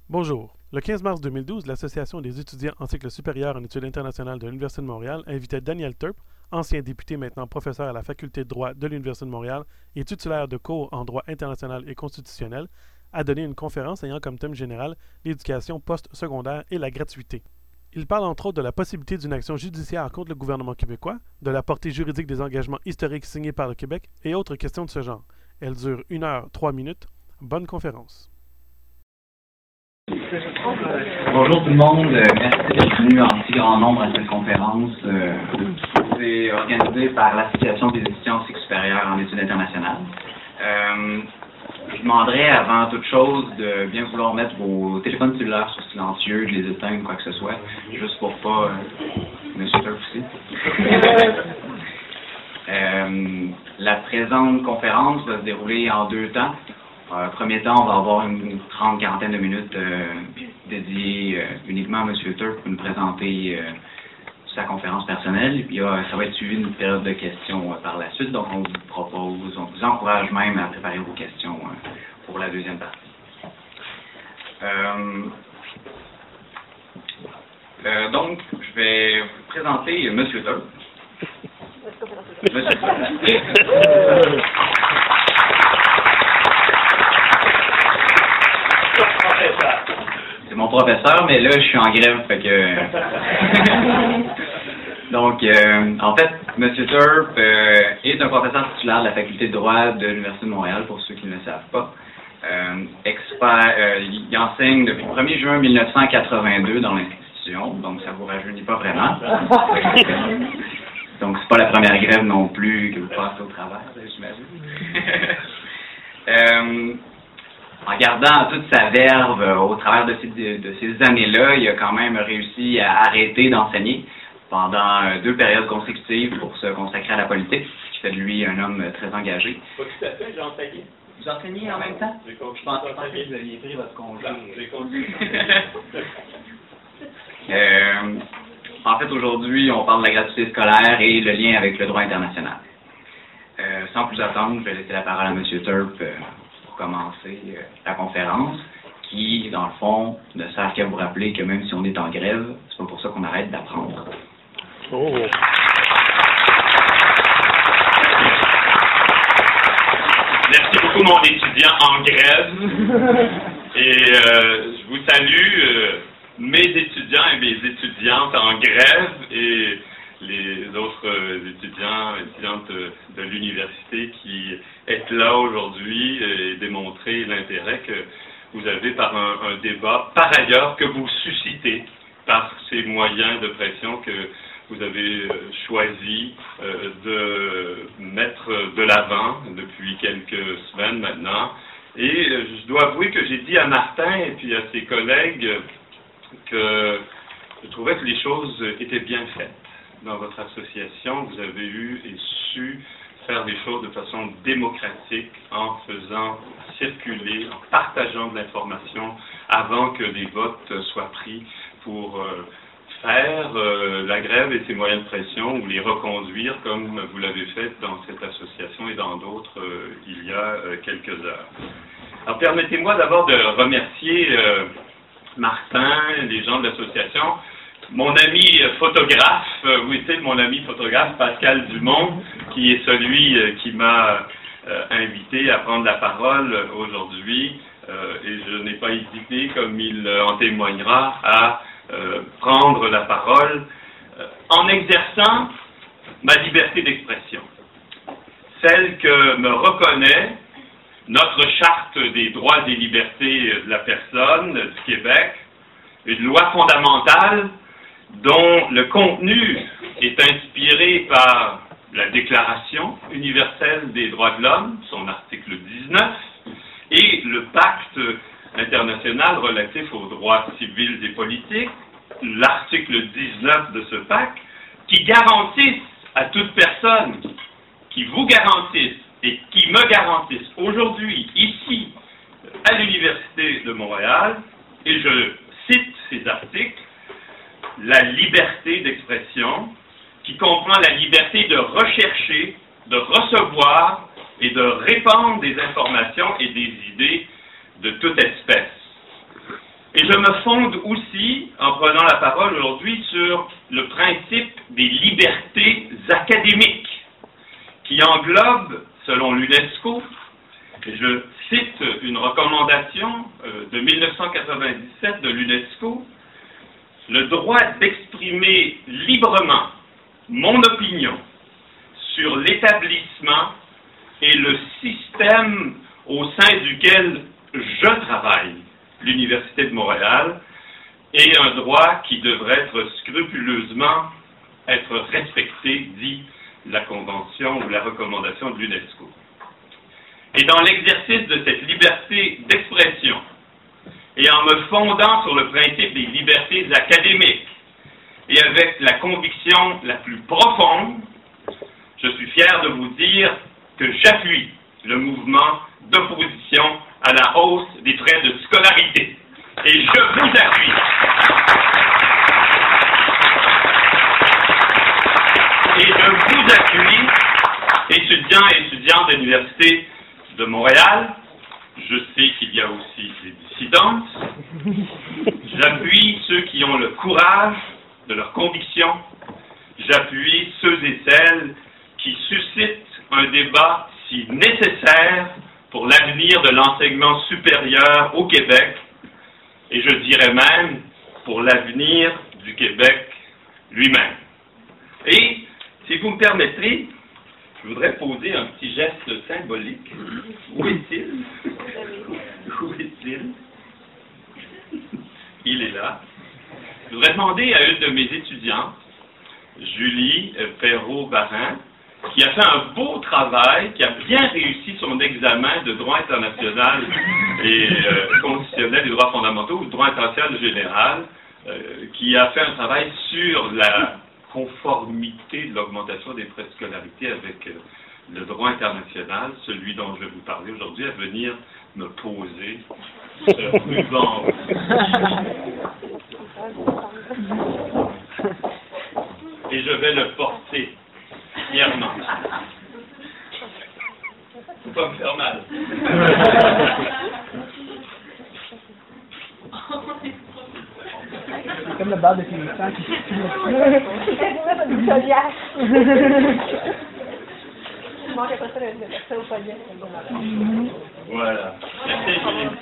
Bonjour. Le 15 mars 2012, l'Association des étudiants en cycle supérieur en études internationales de l'Université de Montréal invitait Daniel Turp, ancien député maintenant professeur à la Faculté de droit de l'Université de Montréal et titulaire de cours en droit international et constitutionnel, à donner une conférence ayant comme thème général l'éducation post-secondaire et la gratuité. Il parle entre autres de la possibilité d'une action judiciaire contre le gouvernement québécois, de la portée juridique des engagements historiques signés par le Québec et autres questions de ce genre. Elle dure 1 heure 3 minutes. Bonne conférence. Bonjour tout le monde, merci d'être venu en si grand nombre à cette conférence. C'est organisé par l'Association des étudiants en cycle supérieur en études internationales. Je demanderais avant toute chose de bien vouloir mettre vos téléphones cellulaires sur silencieux, de les éteindre, quoi que ce soit, juste pour pas Monsieur Turp aussi. La présente conférence va se dérouler en 2 temps. Premier temps, on va avoir une 30-40 de minutes dédiées uniquement à M. Turp pour nous présenter sa conférence personnelle. Puis ça va être suivi d'une période de questions par la suite. Donc on vous encourage même à préparer vos questions pour la deuxième partie. Donc, je vais vous présenter M. Turp. M. Turp. C'est mon professeur, mais là, je suis en grève, fait que... Donc, en fait, M. Turp est un professeur titulaire de la Faculté de droit de l'Université de Montréal, pour ceux qui ne le savent pas. Il enseigne depuis le 1er juin 1982 dans l'institution, donc ça ne vous rajeunit pas vraiment. Donc, c'est pas la première grève non plus que vous passez au travers, j'imagine. En gardant toute sa verve au travers de ces années-là, il a quand même réussi à arrêter d'enseigner pendant 2 périodes consécutives pour se consacrer à la politique, ce qui fait de lui un homme très engagé. Pas tout à fait, j'ai enseigné. Vous enseignez en même temps? Je pensais que vous aviez pris votre congé. En fait, aujourd'hui, on parle de la gratuité scolaire et le lien avec le droit international. Sans plus attendre, je vais laisser la parole à M. Turp pour commencer la conférence, qui, dans le fond, ne sert qu'à vous rappeler que même si on est en grève, c'est pas pour ça qu'on arrête d'apprendre. Oh. Merci beaucoup, mon étudiant en grève. Et je vous salue, mes étudiants et mes étudiantes en grève et les autres étudiants et étudiantes de l'université qui êtes là aujourd'hui et démontrer l'intérêt que vous avez par un débat, par ailleurs, que vous suscitez par ces moyens de pression que vous avez choisi de mettre de l'avant depuis quelques semaines maintenant. Et je dois avouer que j'ai dit à Martin et puis à ses collègues que je trouvais que les choses étaient bien faites. Dans votre association, vous avez eu et su faire des choses de façon démocratique en faisant circuler, en partageant de l'information avant que des votes soient pris pour faire la grève et ses moyens de pression ou les reconduire comme vous l'avez fait dans cette association et dans d'autres il y a quelques heures. Alors permettez-moi d'abord de remercier Martin, les gens de l'association, mon ami photographe, oui, c'est mon ami photographe Pascal Dumont, qui est celui qui m'a invité à prendre la parole aujourd'hui, et je n'ai pas hésité, comme il en témoignera, à prendre la parole en exerçant ma liberté d'expression, celle que me reconnaît notre charte des droits et libertés de la personne du Québec, une loi fondamentale dont le contenu est inspiré par la Déclaration universelle des droits de l'homme, son article 19, et le pacte international relatif aux droits civils et politiques, l'article 19 de ce pacte, qui garantissent à toute personne, qui vous garantissent et qui me garantissent aujourd'hui, ici, à l'Université de Montréal, et je cite ces articles, la liberté d'expression, qui comprend la liberté de rechercher, de recevoir et de répandre des informations et des idées de toute espèce. Et je me fonde aussi, en prenant la parole aujourd'hui, sur le principe des libertés académiques, qui englobe, selon l'UNESCO, et je cite une recommandation de 1997 de l'UNESCO, le droit d'exprimer librement mon opinion sur l'établissement et le système au sein duquel je travaille, l'Université de Montréal, est un droit qui devrait être scrupuleusement respecté, dit la Convention ou la recommandation de l'UNESCO. Et dans l'exercice de cette liberté d'expression, et en me fondant sur le principe des libertés académiques, et avec la conviction la plus profonde, je suis fier de vous dire que j'appuie le mouvement d'opposition à la hausse des frais de scolarité. Et je vous appuie. Et je vous appuie, étudiants et étudiantes de l'Université de Montréal. Je sais qu'il y a aussi des dissidences. J'appuie ceux qui ont le courage de leurs convictions. J'appuie ceux et celles qui suscitent un débat si nécessaire pour l'avenir de l'enseignement supérieur au Québec, et je dirais même pour l'avenir du Québec lui-même. Et, si vous me permettrez, je voudrais poser un petit geste symbolique. Où est-il? Où est-il? Il est là. Je voudrais demander à une de mes étudiantes, Julie Perrault-Barin, qui a fait un beau travail, qui a bien réussi son examen de droit international et constitutionnel des droits fondamentaux, ou de droit international général, qui a fait un travail sur la conformité de l'augmentation des frais de scolarité avec le droit international, celui dont je vais vous parler aujourd'hui, à venir me poser ce ruban. Et je vais le porter fièrement. Faut pas me faire mal. C'est comme le bar de finissant qui Voilà. Merci.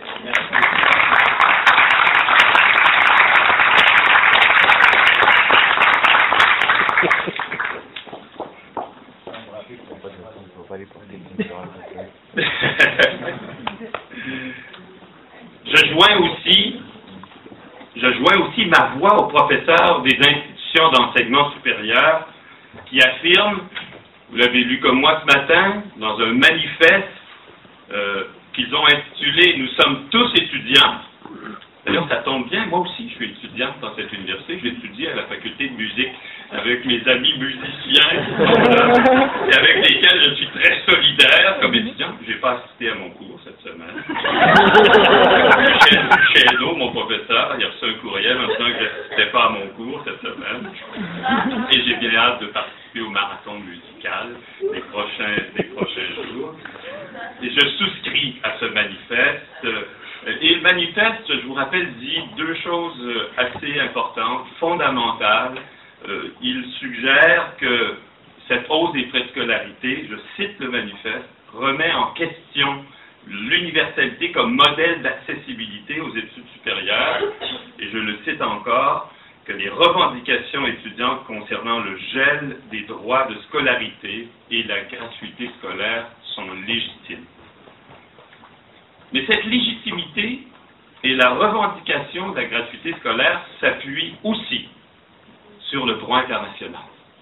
Je joins aussi ma voix aux professeurs des institutions d'enseignement supérieur qui affirment, vous l'avez lu comme moi ce matin, dans un manifeste qu'ils ont intitulé « Nous sommes tous étudiants ». D'ailleurs, ça tombe bien, moi aussi je suis étudiante dans cette université, j'étudie à la faculté de musique avec mes amis musiciens et avec lesquels je suis très solidaire comme étudiant. Je n'ai pas assisté à mon cours cette semaine. Michel Duchesneau, mon professeur, il a reçu un courriel en disant que je n'assistais pas à mon cours cette semaine. Et j'ai bien hâte de participer au marathon musical des prochains jours. Et je souscris à ce manifeste. Et le manifeste, je vous rappelle, dit deux choses assez importantes, fondamentales. Il suggère que cette hausse des frais de scolarité, je cite le manifeste, remet en question l'universalité comme modèle d'accessibilité aux études supérieures. Et je le cite encore, que les revendications étudiantes concernant le gel des droits de scolarité et la gratuité scolaire sont légitimes. Mais cette légitimité et la revendication de la gratuité scolaire s'appuient aussi sur le droit international.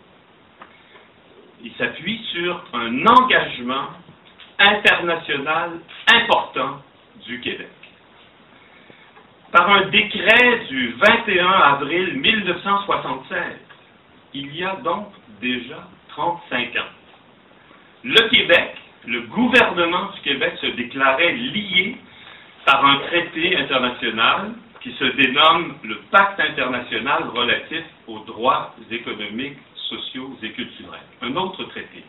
Il s'appuie sur un engagement international important du Québec. Par un décret du 21 avril 1976, il y a donc déjà 35 ans, le Québec, le gouvernement du Québec se déclarait lié par un traité international qui se dénomme le Pacte international relatif aux droits économiques, sociaux et culturels. Un autre traité.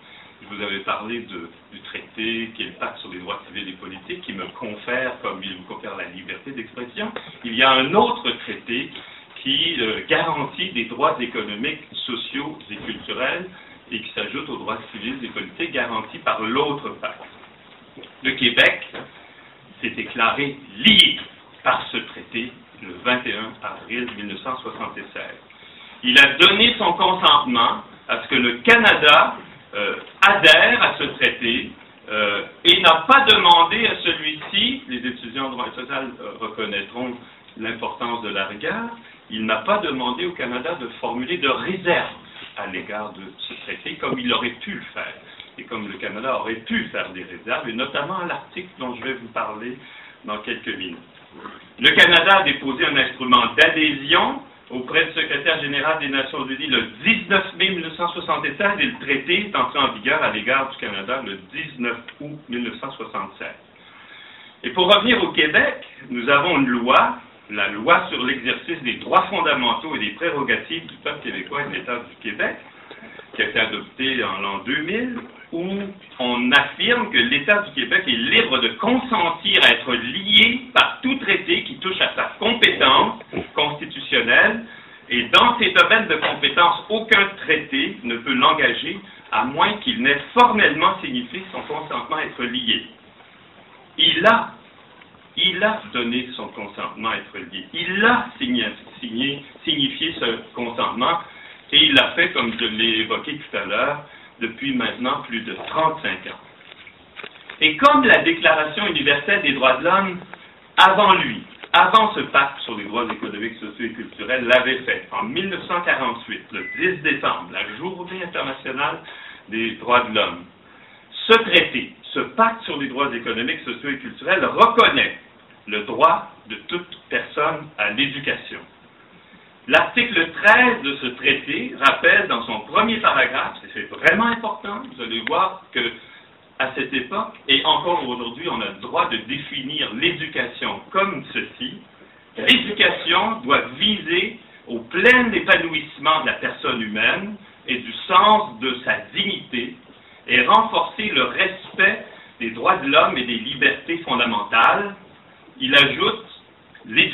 je vous avais parlé du traité qui est le pacte sur les droits civils et politiques, qui me confère, comme il vous confère la liberté d'expression. Il y a un autre traité qui garantit des droits économiques, sociaux et culturels, et qui s'ajoute aux droits civils et politiques garantis par l'autre pacte. Le Québec s'est déclaré lié par ce traité le 21 avril 1976. Il a donné son consentement à ce que le Canada adhère à ce traité et n'a pas demandé à celui-ci, les étudiants en droit social reconnaîtront l'importance de la rigueur, il n'a pas demandé au Canada de formuler de réserve à l'égard de ce traité, comme il aurait pu le faire, et comme le Canada aurait pu faire des réserves, et notamment à l'article dont je vais vous parler dans quelques minutes. Le Canada a déposé un instrument d'adhésion auprès du secrétaire général des Nations Unies le 19 mai 1976, et le traité est entré en vigueur à l'égard du Canada le 19 août 1976. Et pour revenir au Québec, nous avons une loi, la loi sur l'exercice des droits fondamentaux et des prérogatives du peuple québécois et de l'État du Québec, qui a été adoptée en l'an 2000, où on affirme que l'État du Québec est libre de consentir à être lié par tout traité qui touche à sa compétence constitutionnelle, et dans ces domaines de compétence, aucun traité ne peut l'engager à moins qu'il n'ait formellement signifié son consentement à être lié. Il a donné son consentement à être lié. Il a signifié ce consentement, et il l'a fait, comme je l'ai évoqué tout à l'heure, depuis maintenant plus de 35 ans. Et comme la Déclaration universelle des droits de l'homme, avant lui, avant ce pacte sur les droits économiques, sociaux et culturels, l'avait fait en 1948, le 10 décembre, la Journée internationale des droits de l'homme, ce traité, ce pacte sur les droits économiques, sociaux et culturels reconnaît le droit de toute personne à l'éducation. L'article 13 de ce traité rappelle dans son premier paragraphe, et c'est vraiment important, vous allez voir que à cette époque, et encore aujourd'hui, on a le droit de définir l'éducation comme ceci. L'éducation doit viser au plein épanouissement de la personne humaine et du sens de sa dignité, et renforcer le respect des droits de l'homme et des libertés fondamentales. Il ajoute